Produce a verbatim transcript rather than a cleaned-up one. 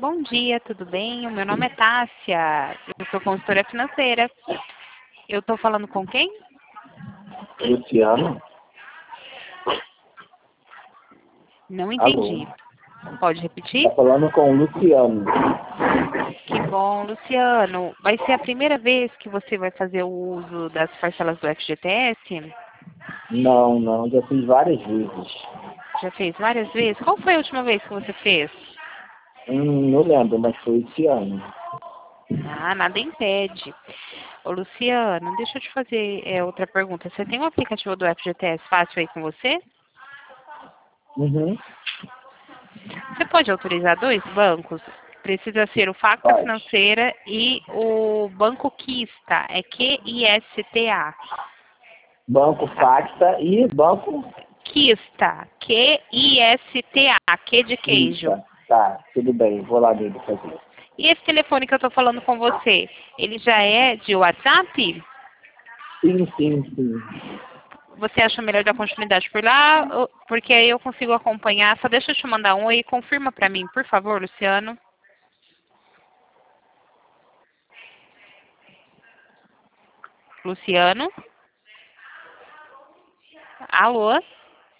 Bom dia, tudo bem? O meu nome é Tássia, eu sou consultora financeira. Eu estou falando com quem? Luciano? Não Alô? entendi. Pode repetir? Tá falando com o Luciano. Que bom, Luciano. Vai ser a primeira vez que você vai fazer o uso das parcelas do F G T S? Não, não, já fiz várias vezes. Já fez várias vezes? Qual foi a última vez que você fez? Hum, não lembro, mas foi esse ano. Ah, nada impede. Ô, Luciano, deixa eu te fazer é, outra pergunta. Você tem um aplicativo do F G T S fácil aí com você? Uhum, Você pode autorizar dois bancos? Precisa ser o Facta pode. Financeira e o Banco Quista, é Q I S T A. Banco Tá? Facta e Banco Quista, Q I S T A, Q de queijo. Vista. Tá, tudo bem, vou lá dentro fazer. E esse telefone que eu estou falando com você, ele já é de WhatsApp? Sim, sim, sim. Você acha melhor dar continuidade por lá? Ou- Porque aí eu consigo acompanhar. Só deixa eu te mandar um e confirma para mim, por favor, Luciano. Luciano? Alô?